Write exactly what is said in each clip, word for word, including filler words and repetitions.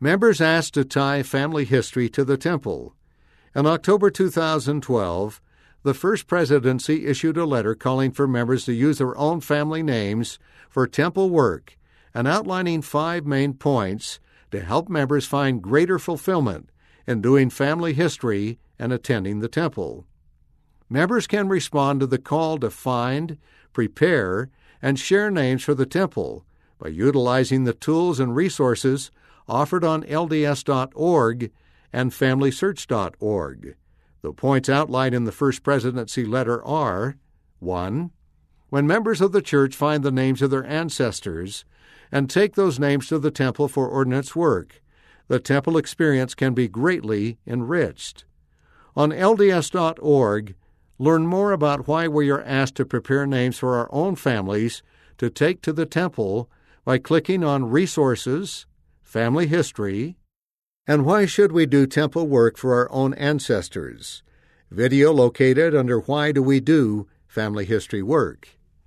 Members asked to tie family history to the temple. In October two thousand twelve, the First Presidency issued a letter calling for members to use their own family names for temple work and outlining five main points to help members find greater fulfillment in doing family history and attending the temple. Members can respond to the call to find, prepare, and share names for the temple by utilizing the tools and resources offered on L D S dot org and family search dot org. The points outlined in the First Presidency letter are: one. When members of the church find the names of their ancestors and take those names to the temple for ordinance work, the temple experience can be greatly enriched. On L D S dot org, learn more about why we are asked to prepare names for our own families to take to the temple by clicking on Resources, Family History, and Why Should We Do Temple Work for Our Own Ancestors? Video located under Why Do We Do Family History Work.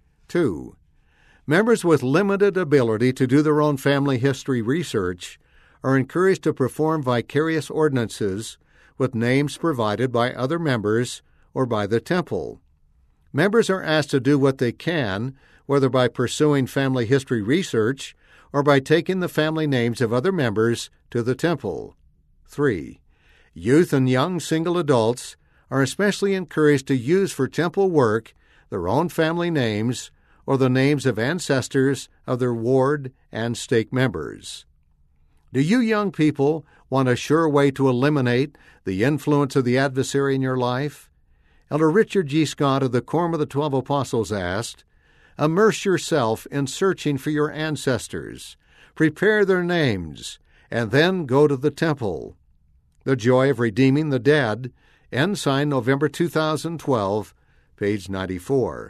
two. Members with limited ability to do their own family history research are encouraged to perform vicarious ordinances with names provided by other members or by the temple. Members are asked to do what they can, whether by pursuing family history research or by taking the family names of other members to the temple. three. Youth and young single adults are especially encouraged to use for temple work their own family names or the names of ancestors of their ward and stake members. Do you young people want a sure way to eliminate the influence of the adversary in your life? Elder Richard G. Scott of the Quorum of the Twelve Apostles asked, "Immerse yourself in searching for your ancestors, prepare their names, and then go to the temple." The Joy of Redeeming the Dead, Ensign, November two thousand twelve, page ninety-four.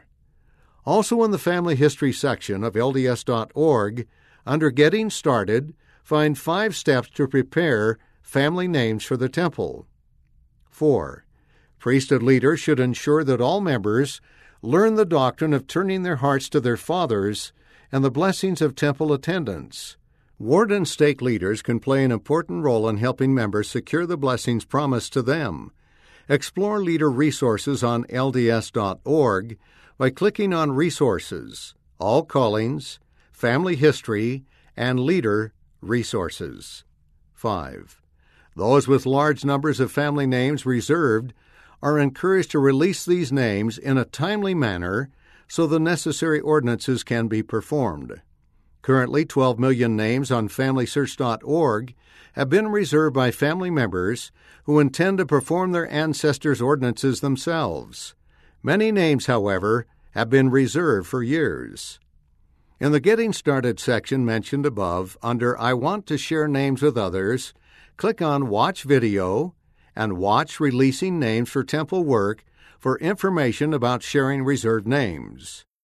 Also in the Family History section of L D S dot org, under Getting Started, find five steps to prepare family names for the temple. four. Priesthood leaders should ensure that all members learn the doctrine of turning their hearts to their fathers and the blessings of temple attendance. Ward and stake leaders can play an important role in helping members secure the blessings promised to them. Explore leader resources on L D S dot org by clicking on Resources, All Callings, Family History, and Leader Resources. five. Those with large numbers of family names reserved are encouraged to release these names in a timely manner so the necessary ordinances can be performed. Currently, twelve million names on family search dot org have been reserved by family members who intend to perform their ancestors' ordinances themselves. Many names, however, have been reserved for years. In the Getting Started section mentioned above, under I Want to Share Names with Others, click on Watch Video and Watch Releasing Names for Temple Work for information about sharing reserved names.